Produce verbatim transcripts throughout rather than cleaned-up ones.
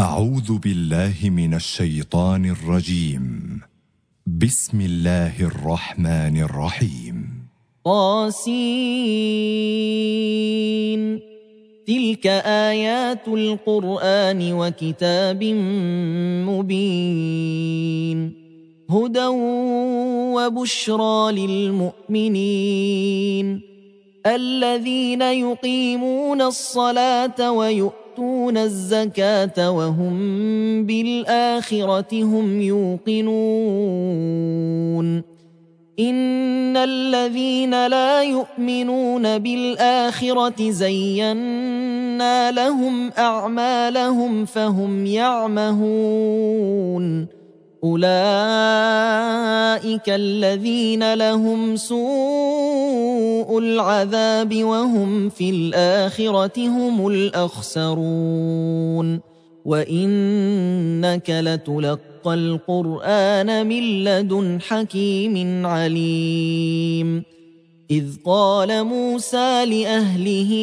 أعوذ بالله من الشيطان الرجيم. بسم الله الرحمن الرحيم. طاسين. تلك آيات القرآن وكتاب مبين، هدى وبشرى للمؤمنين الذين يقيمون الصلاة ويؤتون الزكاة وهم بالآخرة هم يوقنون. إن الذين لا يؤمنون بالآخرة زينا لهم أعمالهم فهم يعمهون. أولئك الذين لهم سوء العذاب وهم في الآخرة هم الأخسرون. وإنك لتلقى القرآن من لدن حكيم عليم. إذ قال موسى لأهله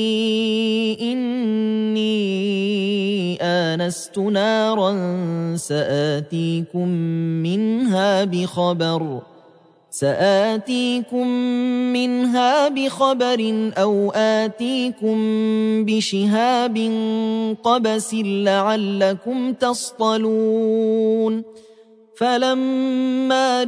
إني آنست نارا سآتيكم منها بخبر سآتيكم منها بخبر أو آتيكم بشهاب قبس لعلكم تصطلون. فلما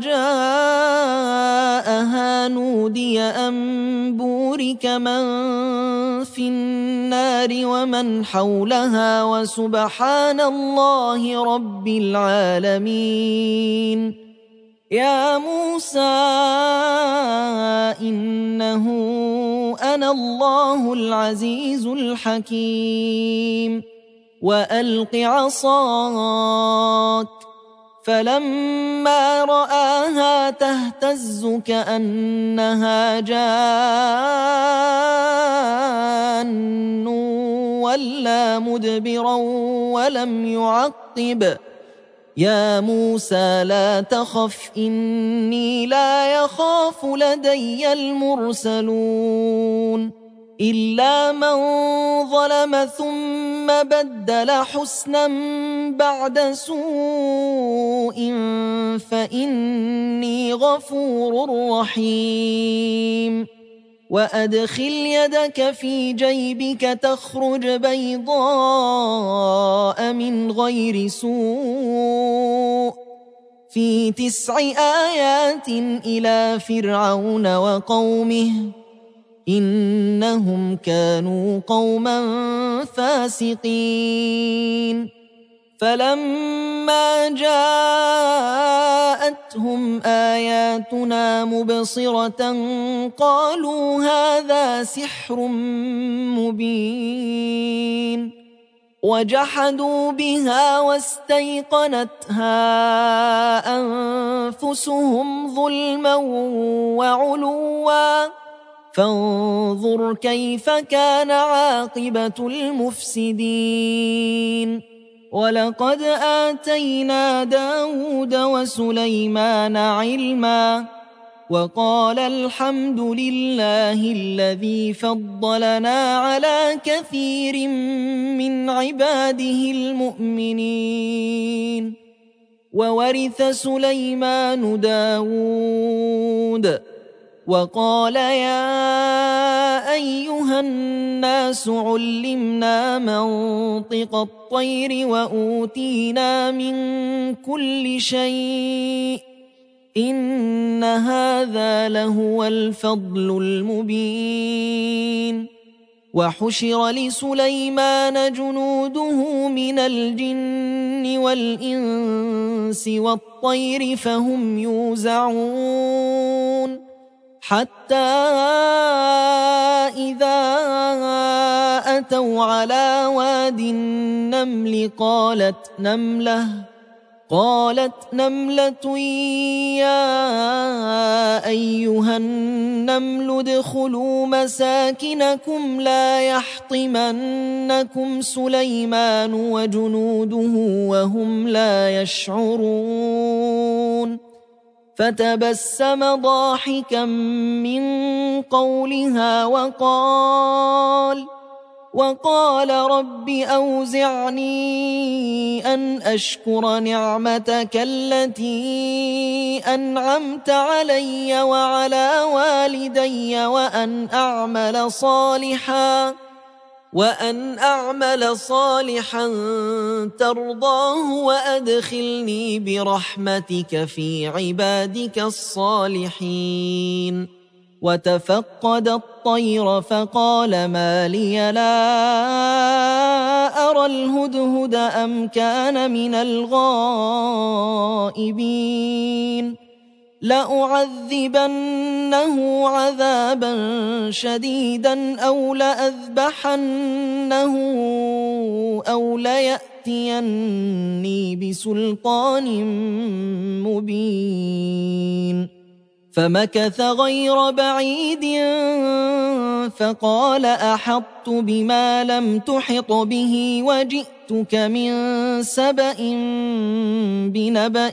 جاءها نودي أن بورك من في النار ومن حولها وسبحان الله رب العالمين. يا موسى إنه أنا الله العزيز الحكيم. وألق عصاك. فلما رآها تهتز كأنها جان ولا مدبرا ولم يعقب. يا موسى لا تخف إني لا يخاف لدي المرسلون. إلا من ظلم ثم بدل حسنا بعد سوء فإني غفور رحيم. وأدخل يدك في جيبك تخرج بيضاء من غير سوء في تسع آيات إلى فرعون وقومه إنهم كانوا قوما فاسقين. فلما جاءتهم آياتنا مبصرة قالوا هذا سحر مبين. وجحدوا بها واستيقنتها أنفسهم ظلما وعلوا فانظر كيف كان عاقبة المفسدين. ولقد آتينا داود وسليمان علما وقال الحمد لله الذي فضلنا على كثير من عباده المؤمنين. وورث سليمان داود وقال يا أيها الناس علمنا منطق الطير وأوتينا من كل شيء إن هذا لهو الفضل المبين. وحشر لسليمان جنوده من الجن والإنس والطير فهم يوزعون. حتى إذا أتوا على واد النمل قالت نملة قالت نملة يا أيها النمل ادخلوا مساكنكم لا يحطمنكم سليمان وجنوده وهم لا يشعرون. فتبسم ضاحكا من قولها وقال وقال رب أوزعني أن أشكر نعمتك التي أنعمت علي وعلى والدي وأن أعمل صالحا وأن أعمل صالحا ترضاه وأدخلني برحمتك في عبادك الصالحين. وتفقد الطير فقال ما لي لا أرى الهدهد أم كان من الغائبين لأعذبنه عذابا شديدا أو لأذبحنه أو ليأتيني بسلطان مبين. فمكث غير بعيد فقال أحطت بما لم تحط به وجئتك من سبأ بنبأ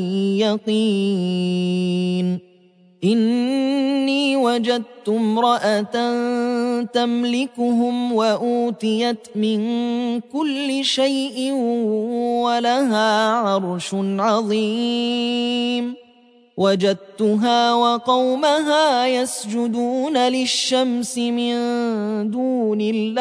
يقين. إني وجدت امرأة تملكهم وأوتيت من كل شيء ولها عرش عظيم. وجدتها وقومها يسجدون للشمس من دون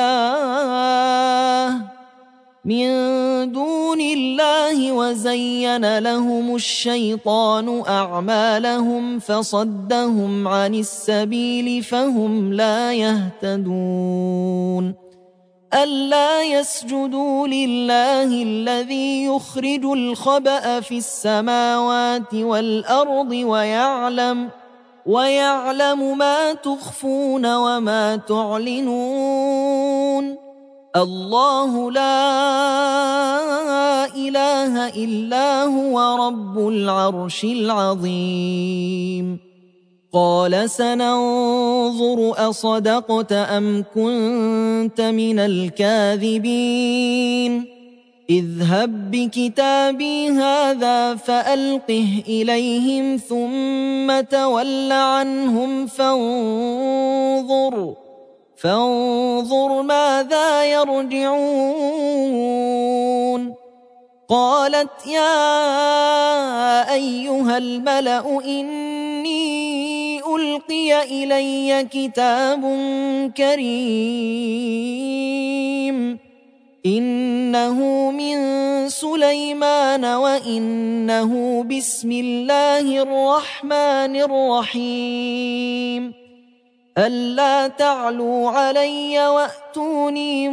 الله من دون الله وزين لهم الشيطان أعمالهم فصدهم عن السبيل فهم لا يهتدون. ألا يسجدوا لله الذي يخرج الخبأ في السماوات والأرض ويعلم ويعلم ما تخفون وما تعلنون. الله لا إله إلا هو رب العرش العظيم. قال سننظر أصدقت أم كنت من الكاذبين. اذهب بكتابي هذا فألقه إليهم ثم تول عنهم فانظر فانظر ماذا يرجعون. قالت يا أيها الملأ إني ألقي إلي كتاب كريم إنه من سليمان وإنه بسم الله الرحمن الرحيم ألا تعلوا علي وأتوني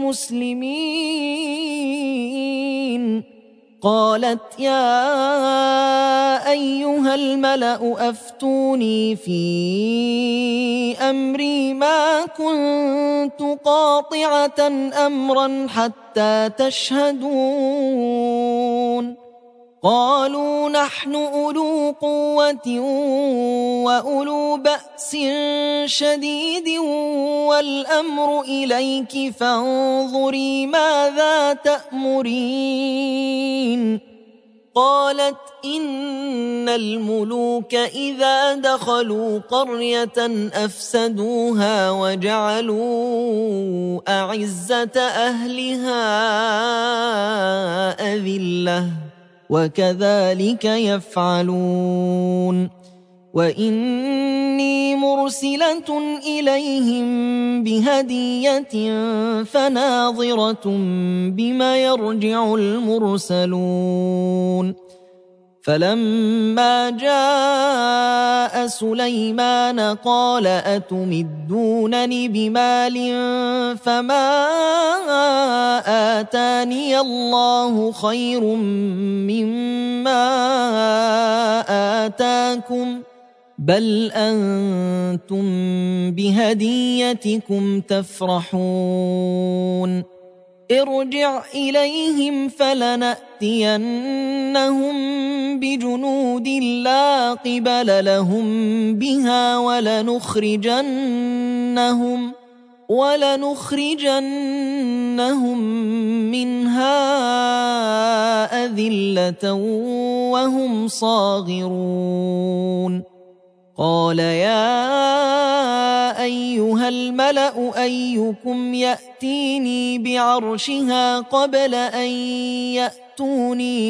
مسلمين. قالت يا أيها الملأ أفتوني في أمري ما كنت قاطعة أمرا حتى تشهدون. قالوا نحن أولو قوة وأولو بأس شديد والأمر إليك فانظري ماذا تأمرين. قالت إن الملوك إذا دخلوا قرية أفسدوها وجعلوا أعزة أهلها أذلة وكذلك يفعلون. وإني مرسلة إليهم بهدية فناظرة بما يرجع المرسلون. فلما جاء سليمان قال أتمدونني بمال فما آتاني الله خير مما آتاكم بل أنتم بهديتكم تفرحون. ارجع إليهم فلنأتينهم بجنود لا قبل لهم بها ولنخرجنهم ولنخرجنهم منها أذلة وهم صاغرون. قال يا أيها الملأ أيكم يأتيني بعرشها قبل أن يأتوني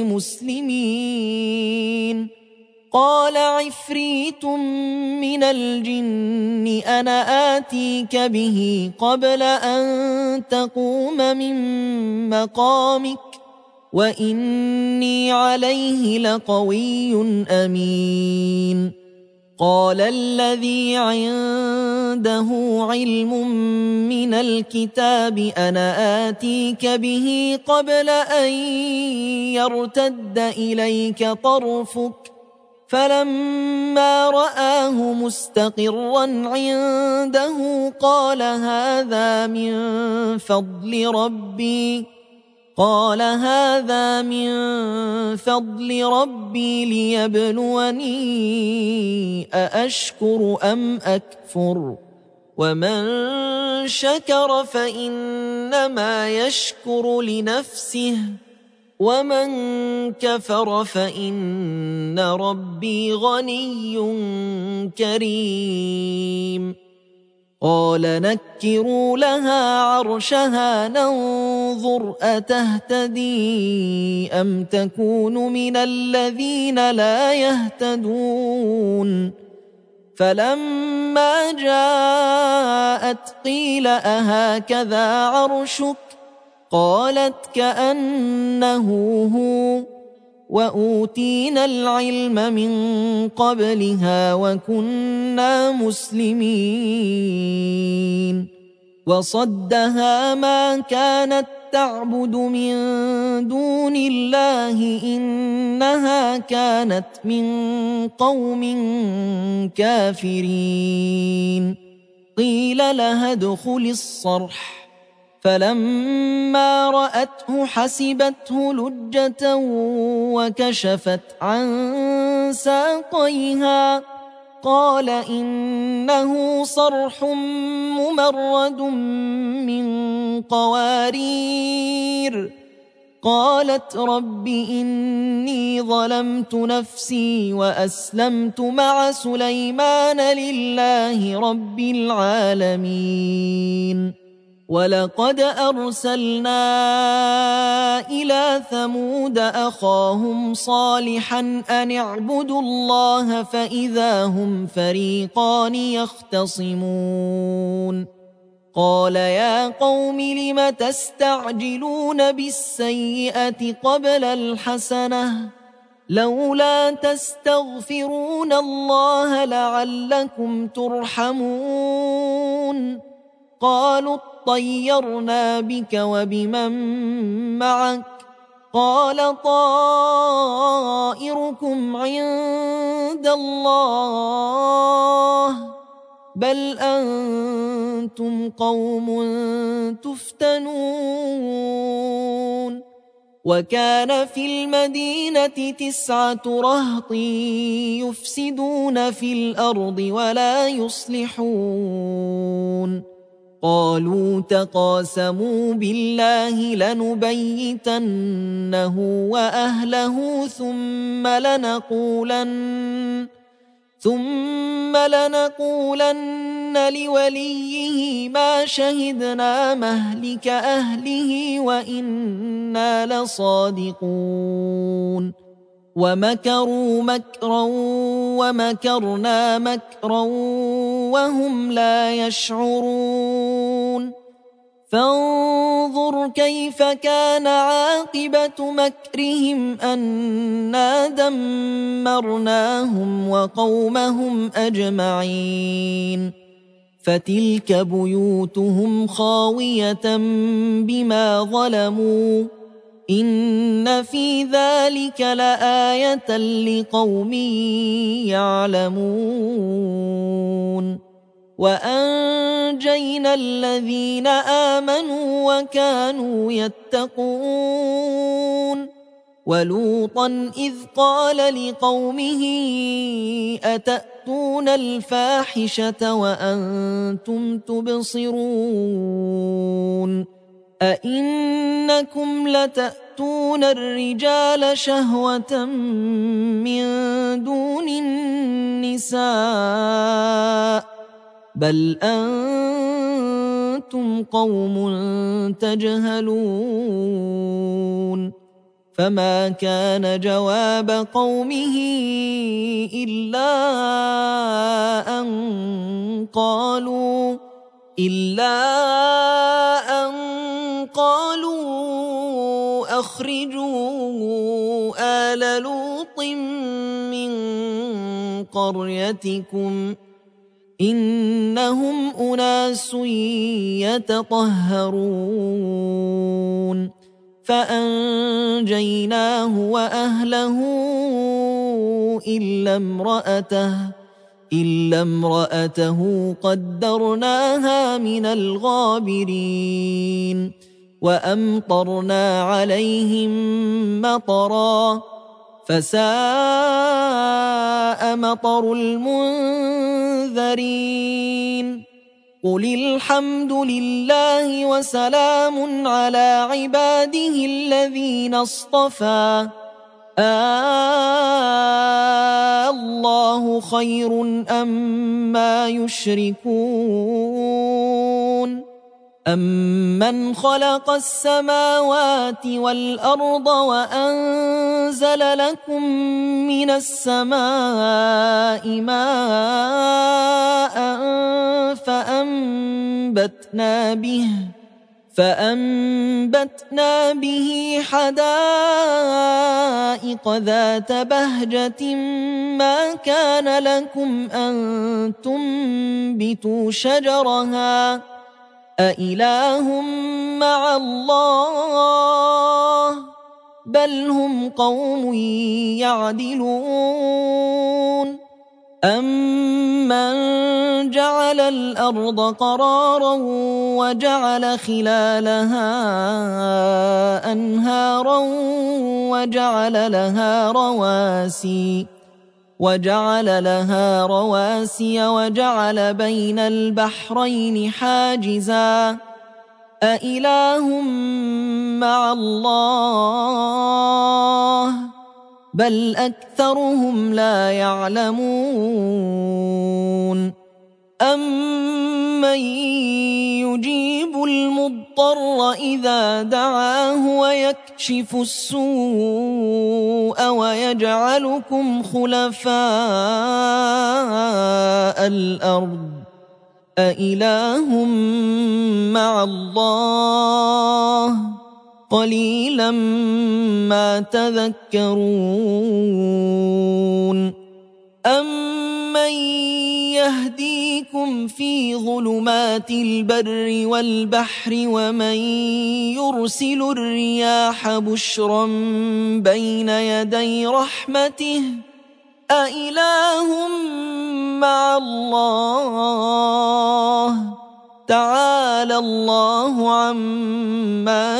مسلمين قال عفريت من الجن أنا آتيك به قبل أن تقوم من مقامك وإني عليه لقوي أمين قال الذي عنده علم من الكتاب أنا آتيك به قبل أن يرتد إليك طرفك فلما رآه مستقرا عنده قال هذا من فضل ربي قال هذا من فضل ربي ليبلوني أأشكر أم أكفر ومن شكر فإنما يشكر لنفسه ومن كفر فإن ربي غني كريم قال نكروا لها عرشها ننظر أتهتدي أم تكون من الذين لا يهتدون فلما جاءت قيل أهكذا عرشك قالت كأنه هو وأوتينا العلم من قبلها وكنا مسلمين وصدها ما كانت تعبد من دون الله إنها كانت من قوم كافرين قيل لها ادخل الصرح فلما رأته حسبته لجة وكشفت عن ساقيها قال إنه صرح ممرد من قوارير قالت رب إني ظلمت نفسي وأسلمت مع سليمان لله رب العالمين ولقد أرسلنا إلى ثمود أخاهم صالحا أن اعبدوا الله فإذا هم فريقان يختصمون قال يا قوم لم تستعجلون بالسيئة قبل الحسنة لولا تستغفرون الله لعلكم ترحمون قالوا طيرنا بك وبمن معك قال طائركم عند الله بل أنتم قوم تفتنون وكان في المدينة تسعة رهط يفسدون في الأرض ولا يصلحون قالوا تقاسموا بالله لنبيتنه وأهله ثم لنقولن ثم لنقولن لوليه ما شهدنا مهلك أهله وإنا لصادقون ومكروا مكرا ومكرنا مكرا وهم لا يشعرون فانظر كيف كان عاقبة مكرهم أنا دمرناهم وقومهم أجمعين فتلك بيوتهم خاوية بما ظلموا إن في ذلك لآية لقوم يعلمون وأنجينا الذين آمنوا وكانوا يتقون ولوطا إذ قال لقومه أتأتون الفاحشة وأنتم تبصرون أئنكم لتأتون الرجال شهوة من دون النساء بل أنتم قوم تجهلون فما كان جواب قومه إلا أن قالوا إلا أن قالوا أخرجوا آل لوط من قريتكم إنهم أناس يتطهرون فأنجيناه وأهله إلا امرأته إلا امرأته قدرناها من الغابرين وأمطرنا عليهم مطرا فساء مطر المنذرين قل الحمد لله وسلام على عباده الذين اصطفى آه الله خير أما يشركون أمن خلق السماوات والأرض وأنزل لكم من السماء ماء فأنبتنا به فأنبتنا به حدائق ذات بهجة ما كان لكم أن تنبتوا شجرها أإله مع الله بل هم قوم يعدلون أمن جعل الأرض قرارا وجعل خلالها أنهارا وجعل لها رواسي وجعل لها رواسي وجعل بين البحرين حاجزا أإله مع الله بل أكثرهم لا يعلمون أمن يجيب المضطر إذا دعاه ويكشف السوء ويجعلكم خلفاء الأرض أإله مع الله قليلا ما تذكرون أمن يهديكم في ظلمات البر والبحر ومن يرسل الرياح بشرا بين يدي رحمته أإله مع الله تعالى الله عما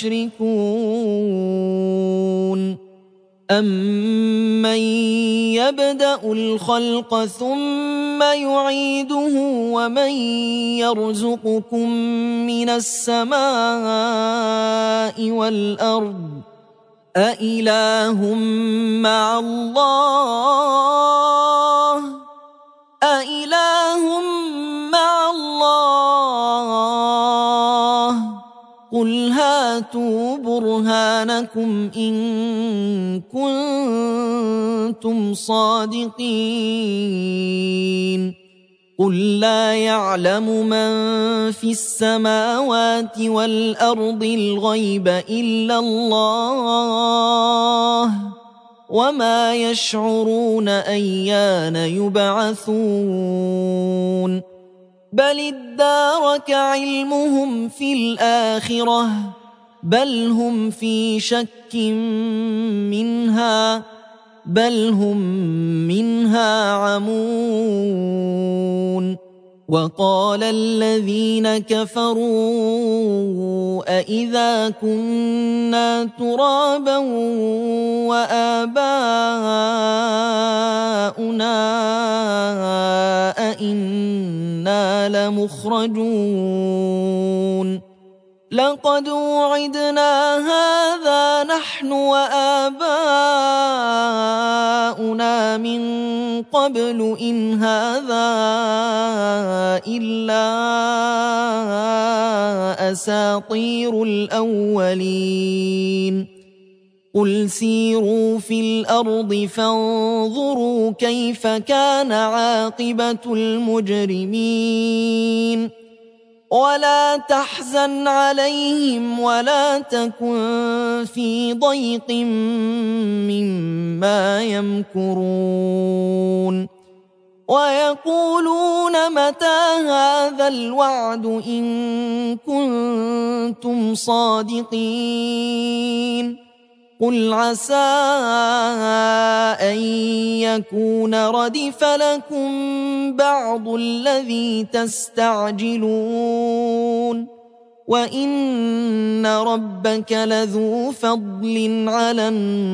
يشركون أمن يبدأ الخلق ثم يعيده ومن يرزقكم من السماء والأرض أإله مع الله أإله مع الله قل هاتوا برهانكم إن كنتم صادقين قل لا يعلم من في السماوات والأرض الغيب إلا الله وما يشعرون أيان يبعثون بل ادارك علمهم في الآخرة بل هم في شك منها بل هم منها عمون وقال الذين كفروا أإذا كنا ترابا وآباؤنا أإنا لمخرجون لقد وعدنا هذا نحن وآباؤنا من قبل إن هذا إلا أساطير الأولين قل سيروا في الأرض فانظروا كيف كان عاقبة المجرمين ولا تحزن عليهم ولا تكن في ضيق مما يمكرون ويقولون متى هذا الوعد إن كنتم صادقين قل عسى أن يكون ردف لكم بعض الذي تستعجلون وإن ربك لذو فضل على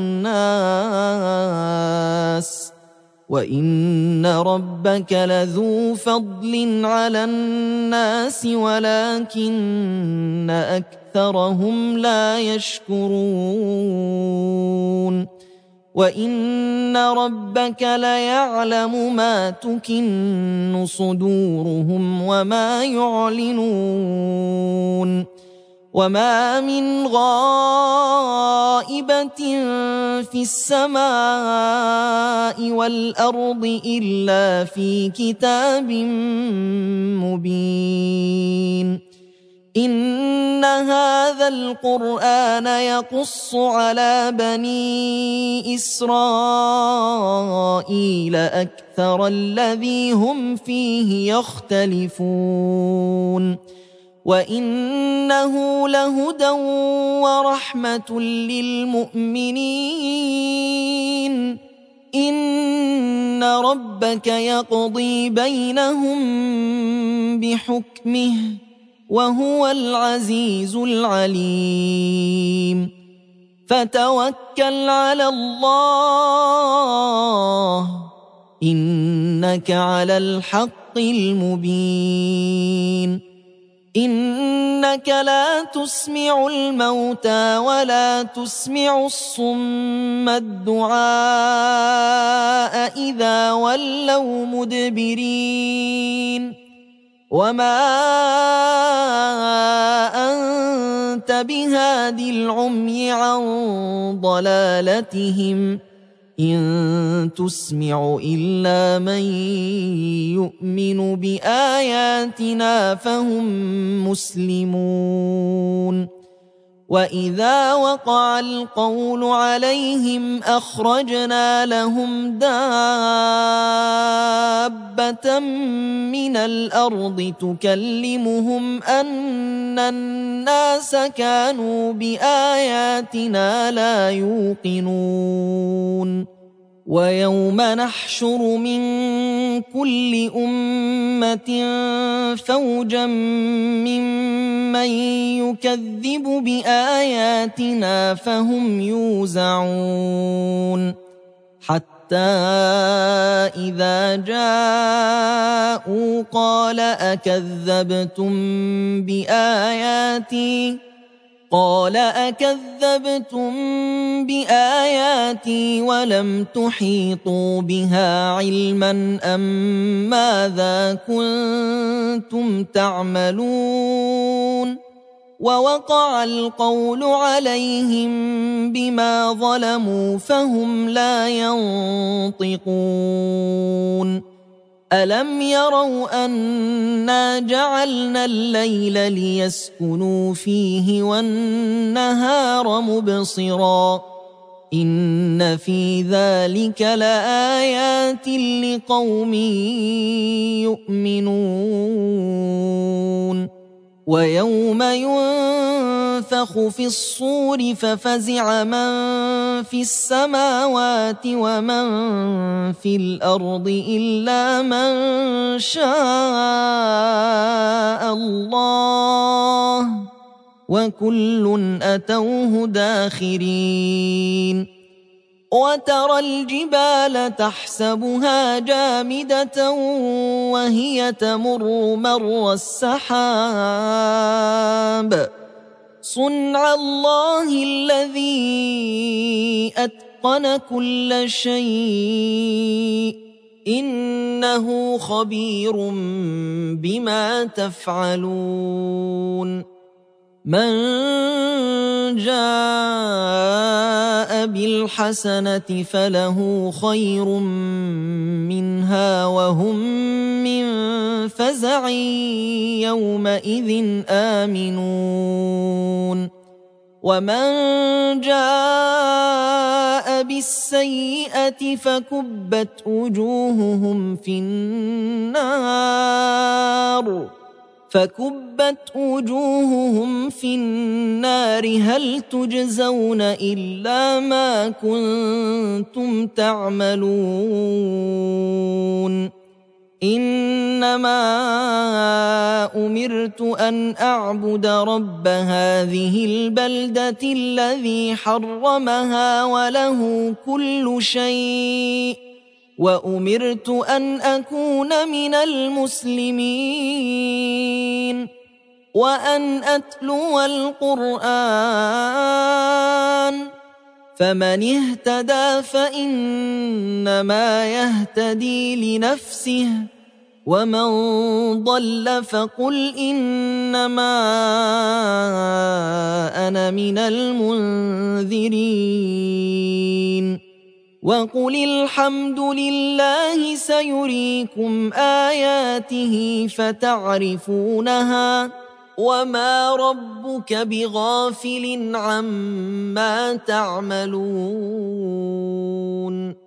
الناس وإن ربك لذو فضل على الناس ولكن أكثرهم لا يشكرون وإن ربك ليعلم ما تكن صدورهم وما يعلنون وما من غائبة في السماء والأرض إلا في كتاب مبين إن هذا القرآن يقص على بني إسرائيل أكثر الذي هم فيه يختلفون وإنه لهدى ورحمة للمؤمنين إن ربك يقضي بينهم بحكمه وهو العزيز العليم فتوكل على الله إنك على الحق المبين إنك لا تسمع الموتى ولا تسمع الصم الدعاء إذا ولوا مدبرين وما أنت بهاد العمي عن ضلالتهم إن تسمع إلا من يؤمن بآياتنا فهم مسلمون وإذا وقع القول عليهم أخرجنا لهم دابة من الأرض تكلمهم أن الناس كانوا بآياتنا لا يوقنون ويوم نحشر من كل أمة فوجا ممن يكذب بآياتنا فهم يوزعون حتى إذا جاءوا قال أكذبتم بآياتي قال أكذبتم بآياتي ولم تحيطوا بها علما أم ماذا كنتم تعملون ووقع القول عليهم بما ظلموا فهم لا ينطقون ألم يروا أنا جعلنا الليل ليسكنوا فيه والنهار مبصرا إن في ذلك لآيات لقوم يؤمنون ويوم ينفخ في الصور ففزع من في السماوات ومن في الأرض إلا من شاء الله وكل أتوه داخرين وترى الجبال تحسبها جامدة وهي تمر مر السحاب صنع الله الذي أتقن كل شيء إنه خبير بما تفعلون من جاء بالحسنة فله خير منها وهم من فزع يومئذ آمنون ومن جاء بالسيئة فكبت وجوههم في النار فكبت وجوههم في النار هل تجزون إلا ما كنتم تعملون إنما أمرت أن أعبد رب هذه البلدة الذي حرمها وله كل شيء وأمرت أن أكون من المسلمين وأن أتلو القرآن فمن اهتدى فإنما يهتدي لنفسه ومن ضل فقل إنما أنا من المنذرين وقل الحمد لله سيريكم آياته فتعرفونها وما ربك بغافل عما تعملون